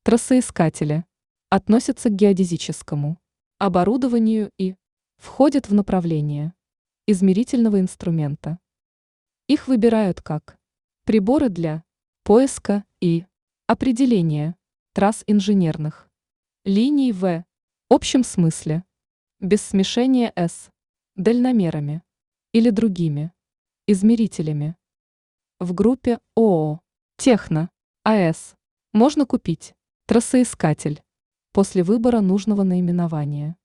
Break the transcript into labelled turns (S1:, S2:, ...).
S1: Трассоискатели относятся к геодезическому оборудованию и входят в направление измерительного инструмента. Их выбирают как приборы для поиска и определения трасс инженерных линий в общем смысле, без смешения с дальномерами или другими измерителями. В группе ООО «Техно» АЭС можно купить трассоискатель после выбора нужного наименования.